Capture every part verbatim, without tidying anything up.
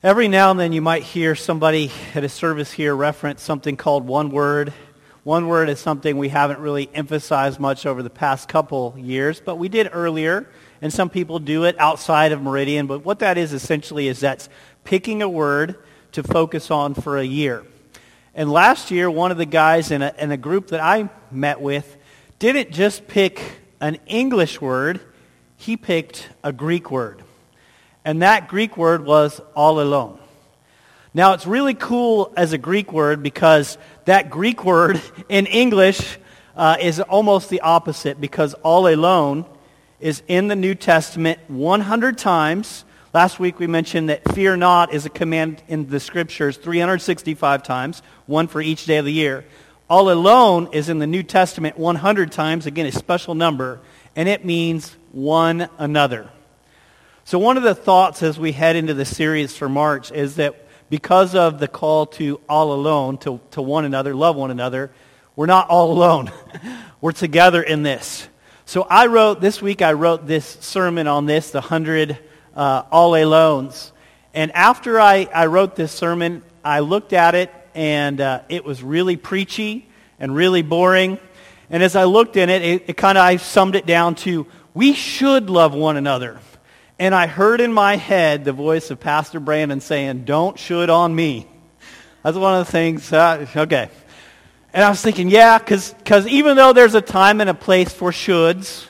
Every now and then you might hear somebody at a service here reference something called one word. One word is something we haven't really emphasized much over the past couple years, but we did earlier, and some people do it outside of Meridian. But what that is essentially is that's picking a word to focus on for a year. And last year, one of the guys in a, in a group that I met with didn't just pick an English word, he picked a Greek word. And that Greek word was all alone. Now, it's really cool as a Greek word because that Greek word in English uh, is almost the opposite, because all alone is in the New Testament one hundred times. Last week we mentioned that fear not is a command in the Scriptures three hundred sixty-five times, one for each day of the year. All alone is in the New Testament one hundred times, again a special number, and it means one another. So one of the thoughts as we head into the series for March is that because of the call to all alone, to, to one another, love one another, we're not all alone. We're together in this. So I wrote, this week I wrote this sermon on this, the hundred uh, all alones. And after I, I wrote this sermon, I looked at it, and uh, it was really preachy and really boring. And as I looked in it, it, it kind of, I summed it down to, we should love one another. And I heard in my head the voice of Pastor Brandon saying, don't should on me. That's one of the things, uh, okay. And I was thinking, yeah, because even though there's a time and a place for shoulds,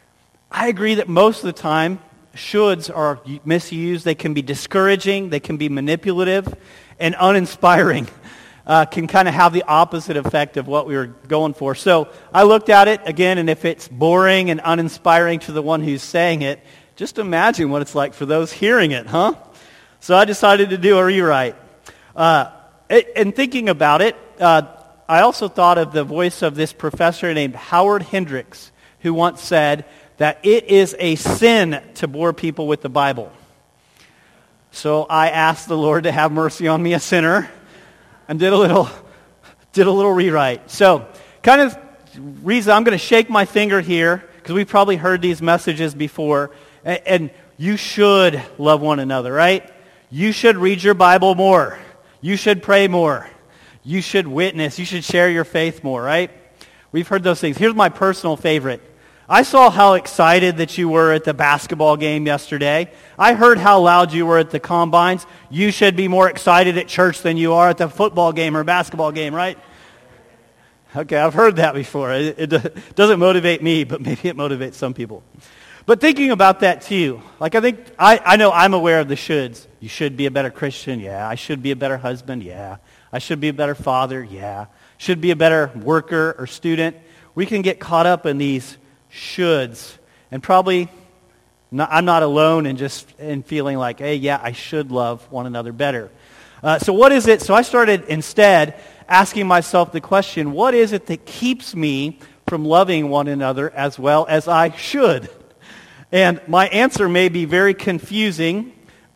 I agree that most of the time, shoulds are misused. They can be discouraging, they can be manipulative, and uninspiring. Uh, can kind of have the opposite effect of what we were going for. So I looked at it again, and if it's boring and uninspiring to the one who's saying it, just imagine what it's like for those hearing it, huh? So I decided to do a rewrite. Uh, and thinking about it, uh, I also thought of the voice of this professor named Howard Hendricks, who once said that it is a sin to bore people with the Bible. So I asked the Lord to have mercy on me, a sinner, and did a little, did a little rewrite. So, kind of reason I'm going to shake my finger here, because we've probably heard these messages before. And you should love one another, right? You should read your Bible more. You should pray more. You should witness. You should share your faith more, right? We've heard those things. Here's my personal favorite. I saw how excited that you were at the basketball game yesterday. I heard how loud you were at the combines. You should be more excited at church than you are at the football game or basketball game, right? Okay, I've heard that before. It, it doesn't motivate me, but maybe it motivates some people. But thinking about that too, like I think, I, I know I'm aware of the shoulds. You should be a better Christian, yeah. I should be a better husband, yeah. I should be a better father, yeah. Should be a better worker or student. We can get caught up in these shoulds. And probably, not, I'm not alone in just in feeling like, hey, yeah, I should love one another better. Uh, so what is it? So I started instead asking myself the question, what is it that keeps me from loving one another as well as I should? And my answer may be very confusing,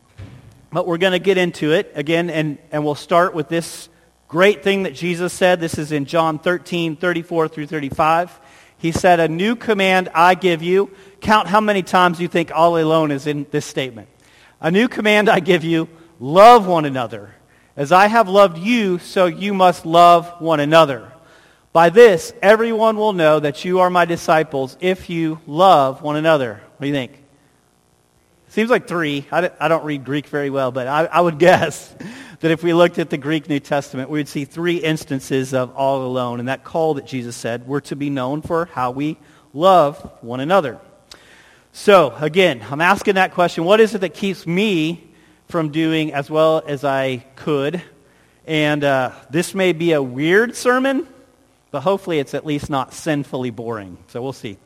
but we're going to get into it again, and, and we'll start with this great thing that Jesus said. This is in John thirteen, thirty-four through thirty-five. He said, a new command I give you. Count how many times you think all alone is in this statement. A new command I give you, love one another. As I have loved you, so you must love one another. By this, everyone will know that you are my disciples if you love one another. What do you think? Seems like three. I, I don't read Greek very well, but I, I would guess that if we looked at the Greek New Testament, we would see three instances of all alone. And that call that Jesus said, we're to be known for how we love one another. So, again, I'm asking that question, what is it that keeps me from doing as well as I could? And uh, this may be a weird sermon, but hopefully it's at least not sinfully boring. So we'll see.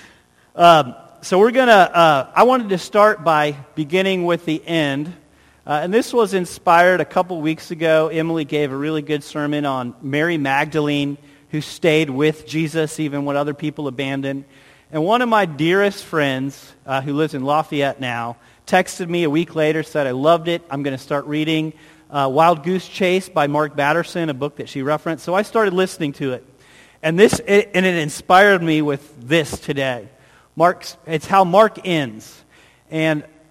Um, so we're going to, uh, I wanted to start by beginning with the end. Uh, and this was inspired a couple weeks ago. Emily gave a really good sermon on Mary Magdalene, who stayed with Jesus even when other people abandoned. And one of my dearest friends, uh, who lives in Lafayette now, texted me a week later, said, I loved it. I'm going to start reading uh, Wild Goose Chase by Mark Batterson, a book that she referenced. So I started listening to it. And this, it, and it inspired me with this today. Mark's, it's how Mark ends. And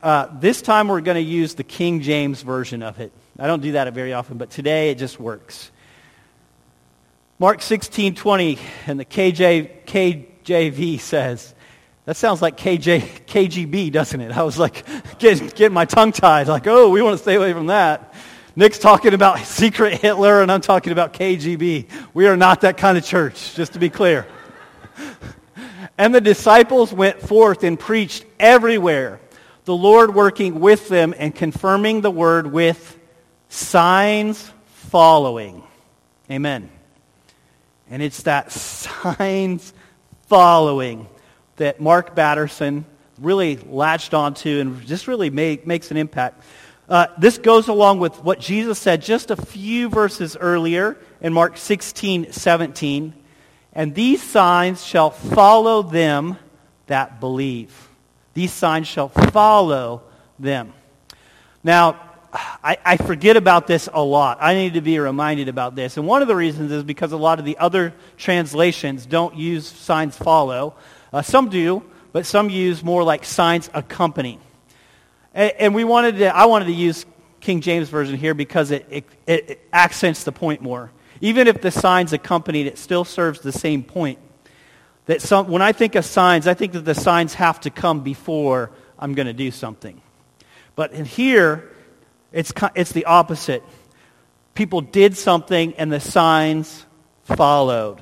Uh, this time we're going to use the King James version of it. I don't do that very often, but today it just works. Mark sixteen twenty and the K J, K J V says, that sounds like K J, K G B, doesn't it? I was like, getting, getting my tongue tied, like, oh, we want to stay away from that. Nick's talking about secret Hitler, and I'm talking about K G B. We are not that kind of church, just to be clear. And the disciples went forth and preached everywhere, the Lord working with them and confirming the word with signs following. Amen. And it's that signs following that Mark Batterson really latched onto and just really make, makes an impact. Uh, this goes along with what Jesus said just a few verses earlier in Mark sixteen seventeen. And these signs shall follow them that believe. These signs shall follow them. Now, I, I forget about this a lot. I need to be reminded about this. And one of the reasons is because a lot of the other translations don't use signs follow. Uh, some do, but some use more like signs accompany. And, and we wanted to, I wanted to use King James Version here because it, it, it accents the point more. Even if the signs accompanied, it still serves the same point. That some, when I think of signs, I think that the signs have to come before I'm going to do something. But in here, it's it's the opposite. People did something and the signs followed.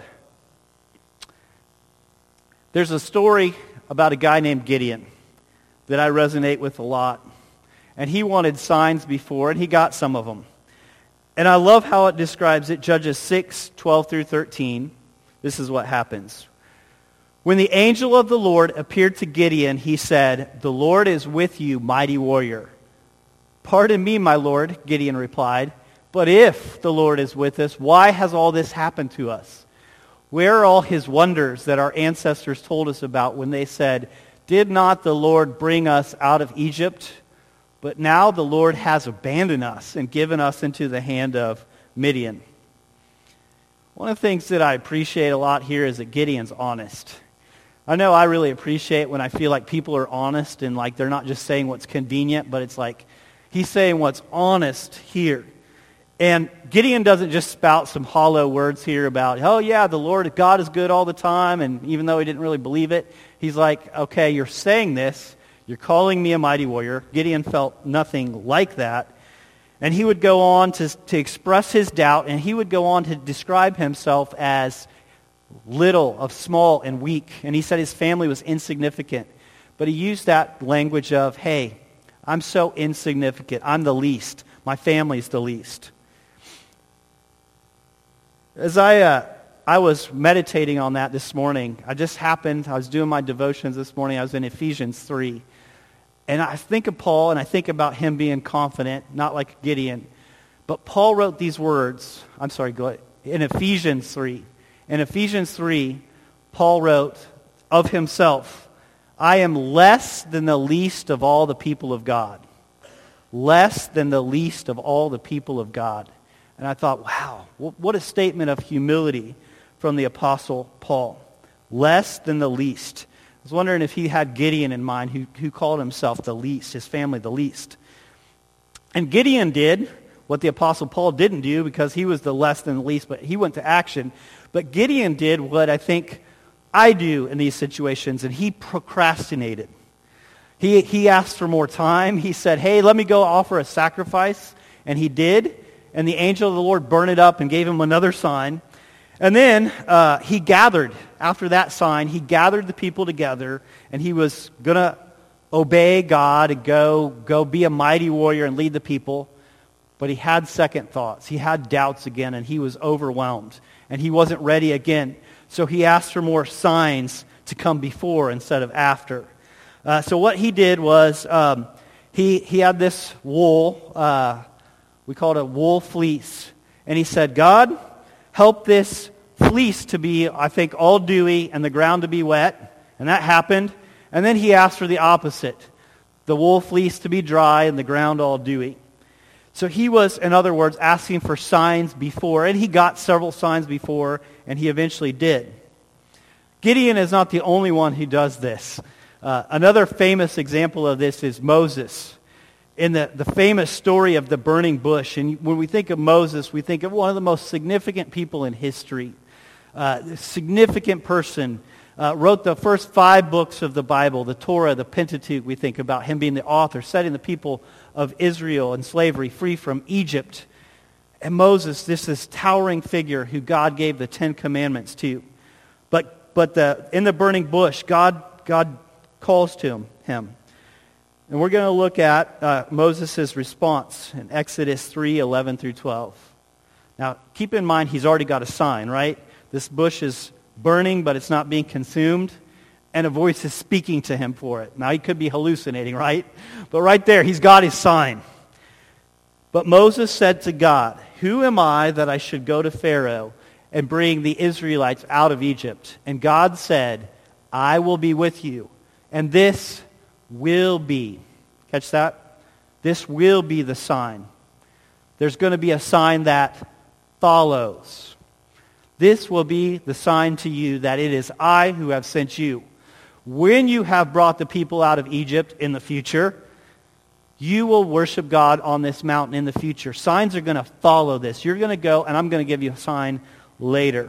There's a story about a guy named Gideon that I resonate with a lot. And he wanted signs before, and he got some of them. And I love how it describes it, Judges six, twelve through thirteen. This is what happens. When the angel of the Lord appeared to Gideon, he said, "The Lord is with you, mighty warrior." "Pardon me, my Lord," Gideon replied, "but if the Lord is with us, why has all this happened to us? Where are all his wonders that our ancestors told us about when they said, 'Did not the Lord bring us out of Egypt?' But now the Lord has abandoned us and given us into the hand of Midian." One of the things that I appreciate a lot here is that Gideon's honest. I know I really appreciate when I feel like people are honest and like they're not just saying what's convenient, but it's like he's saying what's honest here. And Gideon doesn't just spout some hollow words here about, oh yeah, the Lord, God is good all the time, and even though he didn't really believe it, he's like, okay, you're saying this, you're calling me a mighty warrior. Gideon felt nothing like that. And he would go on to, to express his doubt, and he would go on to describe himself as little, of small and weak. And he said his family was insignificant. But he used that language of, hey, I'm so insignificant. I'm the least. My family's the least. As I uh, I was meditating on that this morning, I just happened, I was doing my devotions this morning, I was in Ephesians three. And I think of Paul, and I think about him being confident, not like Gideon. But Paul wrote these words, I'm sorry, go ahead, in Ephesians three. In Ephesians three, Paul wrote of himself, "I am less than the least of all the people of God." Less than the least of all the people of God. And I thought, wow, what a statement of humility from the Apostle Paul. Less than the least. I was wondering if he had Gideon in mind, who, who called himself the least, his family the least. And Gideon did what the Apostle Paul didn't do because he was the less than the least, but he went to action. But Gideon did what I think I do in these situations, and he procrastinated. He, he asked for more time. He said, hey, let me go offer a sacrifice. And he did. And the angel of the Lord burned it up and gave him another sign. And then uh, he gathered, after that sign, he gathered the people together, and he was going to obey God and go, go be a mighty warrior and lead the people. But he had second thoughts. He had doubts again, and he was overwhelmed. And he wasn't ready again. So he asked for more signs to come before instead of after. Uh, so what he did was um, he, he had this wool, uh, we call it a wool fleece. And he said, God, help this fleece to be, I think, all dewy and the ground to be wet. And that happened. And then he asked for the opposite, the wool fleece to be dry and the ground all dewy. So he was, in other words, asking for signs before, and he got several signs before, and he eventually did. Gideon is not the only one who does this. Uh, another famous example of this is Moses. In the, the famous story of the burning bush. And when we think of Moses, we think of one of the most significant people in history. Uh, a significant person. Uh, wrote the first five books of the Bible, the Torah, the Pentateuch. We think about him being the author, setting the people of Israel in slavery free from Egypt. And Moses, this is towering figure who God gave the Ten Commandments to. But but the, in the burning bush, God God calls to him. him. And we're going to look at uh, Moses' response in Exodus three, eleven through twelve. Now, keep in mind, he's already got a sign, right? This bush is burning, but it's not being consumed, and a voice is speaking to him for it. Now, he could be hallucinating, right? But right there, he's got his sign. But Moses said to God, "Who am I that I should go to Pharaoh and bring the Israelites out of Egypt?" And God said, "I will be with you, and this will be." Catch that? This will be the sign. There's going to be a sign that follows. This will be the sign to you that it is I who have sent you. When you have brought the people out of Egypt in the future, you will worship God on this mountain in the future. Signs are going to follow this. You're going to go, and I'm going to give you a sign later.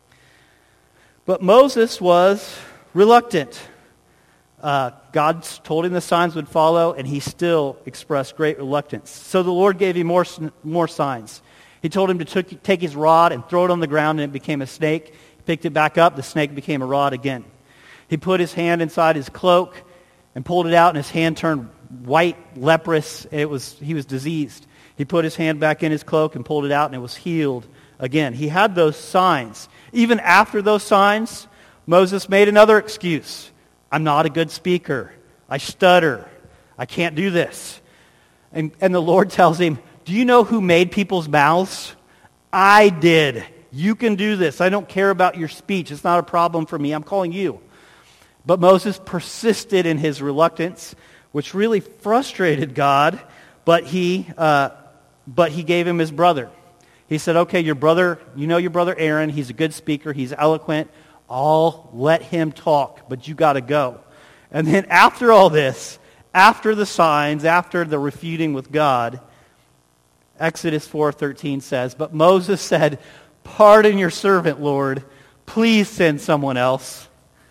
But Moses was reluctant. Uh, God told him the signs would follow, and he still expressed great reluctance. So the Lord gave him more, more signs. He told him to took, take his rod and throw it on the ground, and it became a snake. He picked it back up. The snake became a rod again. He put his hand inside his cloak and pulled it out, and his hand turned white, leprous. It was he was diseased. He put his hand back in his cloak and pulled it out, and it was healed again. He had those signs. Even after those signs, Moses made another excuse. I'm not a good speaker. I stutter. I can't do this. And, and the Lord tells him, do you know who made people's mouths? I did. You can do this. I don't care about your speech. It's not a problem for me. I'm calling you. But Moses persisted in his reluctance, which really frustrated God, but he, uh, but he gave him his brother. He said, okay, your brother, you know your brother Aaron. He's a good speaker. He's eloquent. I'll let him talk, but you got to go. And then after all this, after the signs, after the refuting with God, Exodus four thirteen says, but Moses said, pardon your servant, Lord. Please send someone else.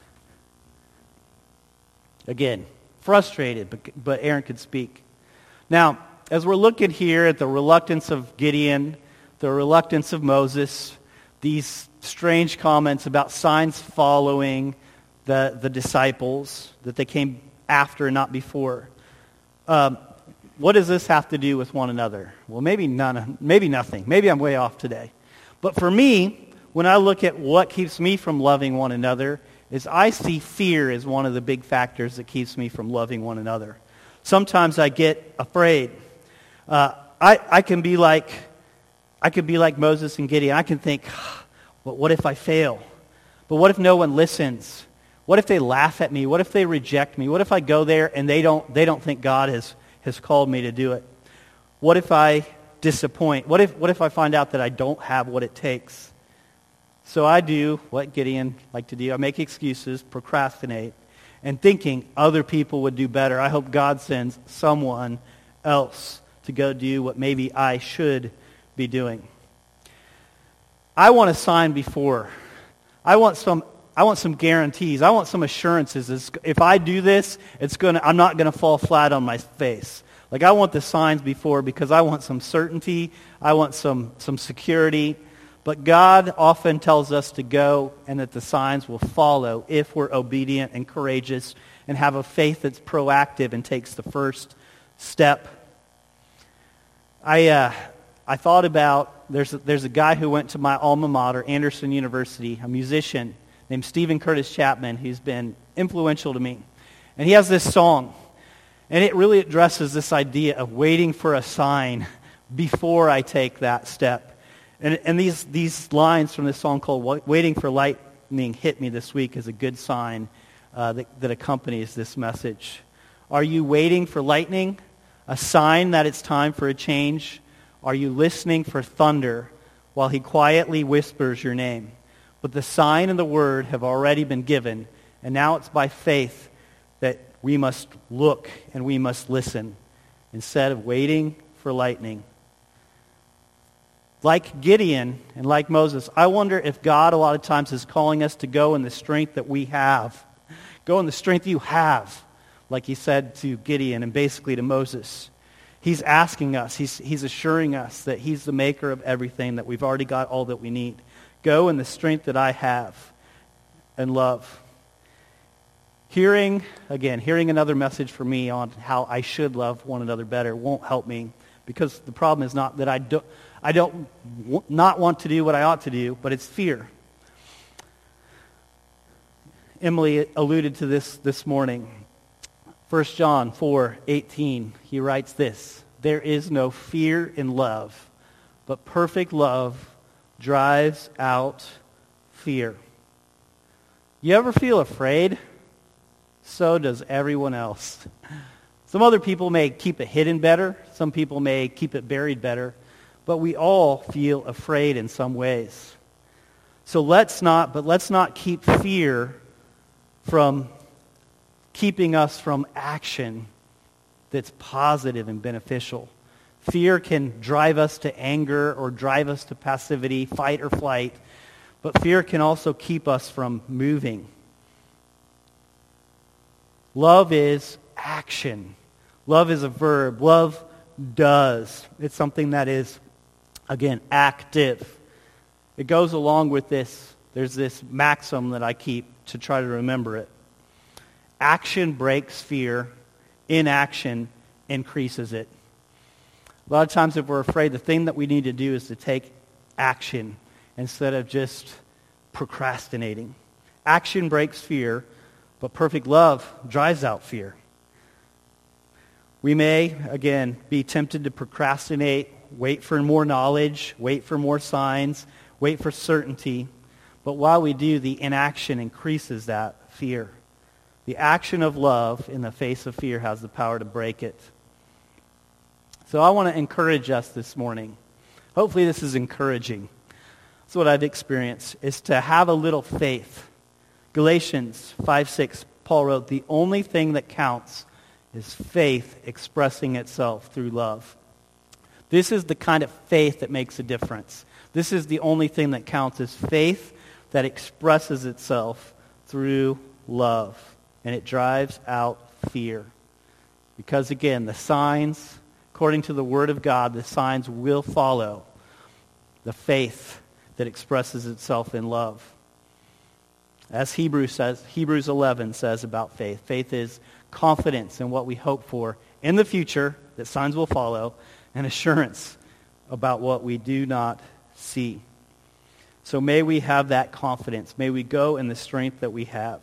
Again, frustrated, but, but Aaron could speak. Now, as we're looking here at the reluctance of Gideon, the reluctance of Moses, these strange comments about signs following the, the disciples, that they came after and not before. Um, what does this have to do with one another? Well, maybe none, maybe nothing. Maybe I'm way off today. But for me, when I look at what keeps me from loving one another, is I see fear as one of the big factors that keeps me from loving one another. Sometimes I get afraid. Uh, I, I can be like, I could be like Moses and Gideon. I can think, but what if I fail? But what if no one listens? What if they laugh at me? What if they reject me? What if I go there and they don't they don't think God has, has called me to do it? What if I disappoint? What if what if I find out that I don't have what it takes? So I do what Gideon liked to do. I make excuses, procrastinate, and thinking other people would do better. I hope God sends someone else to go do what maybe I should be doing. I want a sign before. I want some I want some guarantees. I want some assurances. It's, if I do this, it's gonna I'm not going to fall flat on my face. Like I want the signs before because I want some certainty. I want some some security. But God often tells us to go and that the signs will follow if we're obedient and courageous and have a faith that's proactive and takes the first step. I uh, I thought about, there's a, there's a guy who went to my alma mater, Anderson University, a musician named Stephen Curtis Chapman, who's been influential to me. And he has this song, and it really addresses this idea of waiting for a sign before I take that step. And, and these, these lines from this song called Waiting for Lightning hit me this week as a good sign uh, that, that accompanies this message. Are you waiting for lightning? A sign that it's time for a change? Are you listening for thunder while he quietly whispers your name? But the sign and the word have already been given, and now it's by faith that we must look and we must listen instead of waiting for lightning. Like Gideon and like Moses, I wonder if God a lot of times is calling us to go in the strength that we have. Go in the strength you have, like he said to Gideon and basically to Moses. He's asking us, he's, he's assuring us that he's the maker of everything, that we've already got all that we need. Go in the strength that I have and love. Hearing, again, hearing another message from me on how I should love one another better won't help me, because the problem is not that I don't, I don't w- not want to do what I ought to do, but it's fear. Emily alluded to this this morning. First John four eighteen, he writes this: there is no fear in love, but perfect love drives out fear. You ever feel afraid? So does everyone else. Some other people may keep it hidden better. Some people may keep it buried better. But we all feel afraid in some ways. So let's not, but let's not keep fear from keeping us from action that's positive and beneficial. Fear can drive us to anger or drive us to passivity, fight or flight. But fear can also keep us from moving. Love is action. Love is a verb. Love does. It's something that is, again, active. It goes along with this. There's this maxim that I keep to try to remember it. Action breaks fear. Inaction increases it. A lot of times if we're afraid, the thing that we need to do is to take action instead of just procrastinating. Action breaks fear. But perfect love drives out fear. We may, again, be tempted to procrastinate, wait for more knowledge, wait for more signs, wait for certainty. But while we do, the inaction increases that fear. The action of love in the face of fear has the power to break it. So I want to encourage us this morning. Hopefully this is encouraging. That's what I've experienced, is to have a little faith. Galatians five six, Paul wrote, the only thing that counts is faith expressing itself through love. This is the kind of faith that makes a difference. This is the only thing that counts, is faith that expresses itself through love. And it drives out fear. Because again, the signs, according to the Word of God, the signs will follow the faith that expresses itself in love. As Hebrews says, Hebrews eleven says about faith. Faith is confidence in what we hope for in the future, that signs will follow, and assurance about what we do not see. So may we have that confidence. May we go in the strength that we have.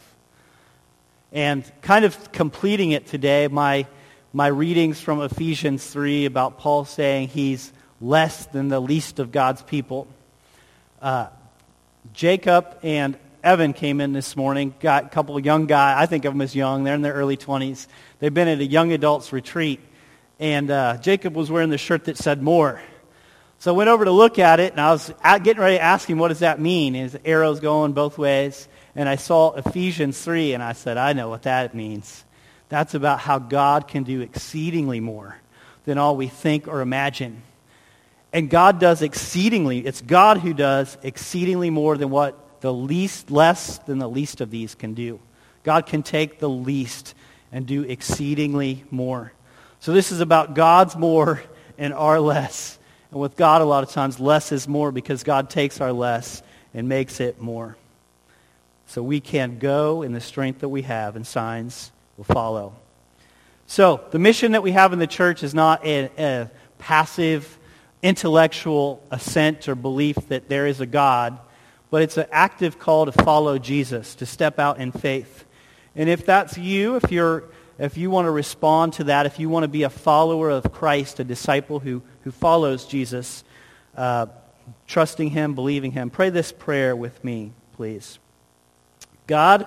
And kind of completing it today, my, my readings from Ephesians three about Paul saying he's less than the least of God's people. Uh, Jacob and Evan came in this morning, got a couple of young guys. I think of them as young. They're in their early twenties. They've been at a young adults retreat. And uh, Jacob was wearing the shirt that said more. So I went over to look at it, and I was getting ready to ask him, what does that mean? And his arrow's going both ways. And I saw Ephesians three, and I said, I know what that means. That's about how God can do exceedingly more than all we think or imagine. And God does exceedingly. It's God who does exceedingly more than what the least, less than the least of these can do. God can take the least and do exceedingly more. So this is about God's more and our less. And with God, a lot of times, less is more, because God takes our less and makes it more. So we can go in the strength that we have, and signs will follow. So the mission that we have in the church is not a, a passive intellectual assent or belief that there is a God, but it's an active call to follow Jesus, to step out in faith. And if that's you, if you're, if you want to respond to that, if you want to be a follower of Christ, a disciple who, who follows Jesus, uh, trusting Him, believing Him, pray this prayer with me, please. God,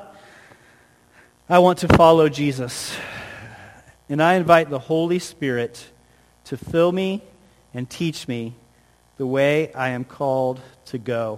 I want to follow Jesus, and I invite the Holy Spirit to fill me and teach me the way I am called to go.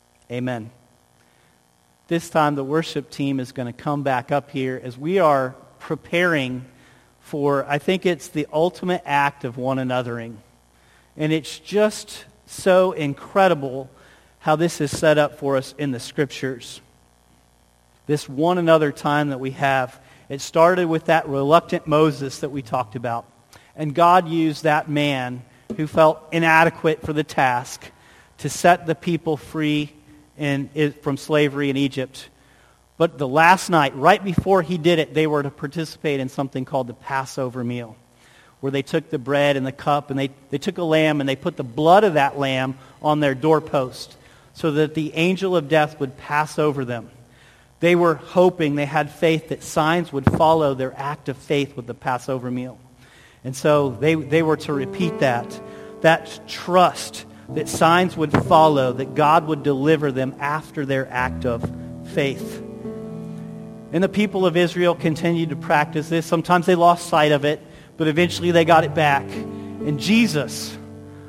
Amen. This time the worship team is going to come back up here as we are preparing for, I think it's the ultimate act of one anothering. And it's just so incredible how this is set up for us in the Scriptures. This one another time that we have. It started with that reluctant Moses that we talked about. And God used that man who felt inadequate for the task to set the people free in, from slavery in Egypt. But the last night, right before he did it, they were to participate in something called the Passover meal, where they took the bread and the cup, and they, they took a lamb, and they put the blood of that lamb on their doorpost so that the angel of death would pass over them. They were hoping, they had faith that signs would follow their act of faith with the Passover meal. And so they, they were to repeat that, that trust that signs would follow, that God would deliver them after their act of faith. And the people of Israel continued to practice this. Sometimes they lost sight of it, but eventually they got it back. And Jesus,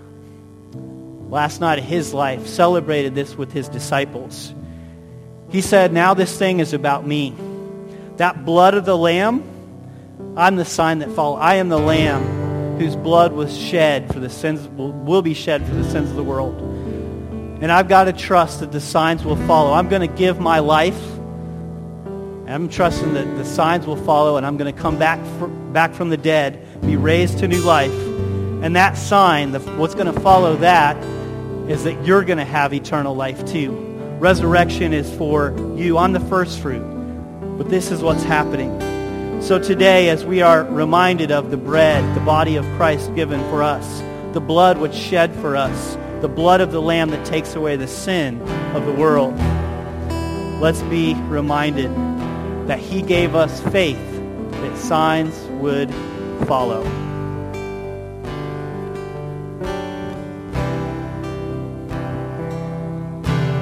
last night of his life, celebrated this with his disciples. He said, now this thing is about me. That blood of the Lamb, I'm the sign that follows. I am the Lamb whose blood was shed for the sins, will, will be shed for the sins of the world. And I've got to trust that the signs will follow. I'm going to give my life. And I'm trusting that the signs will follow, and I'm going to come back for, back from the dead, be raised to new life. And that sign, the, what's going to follow that, is that you're going to have eternal life too. Resurrection is for you. I'm the first fruit. But this is what's happening. So today, as we are reminded of the bread, the body of Christ given for us, the blood which shed for us, the blood of the Lamb that takes away the sin of the world, let's be reminded that he gave us faith that signs would follow.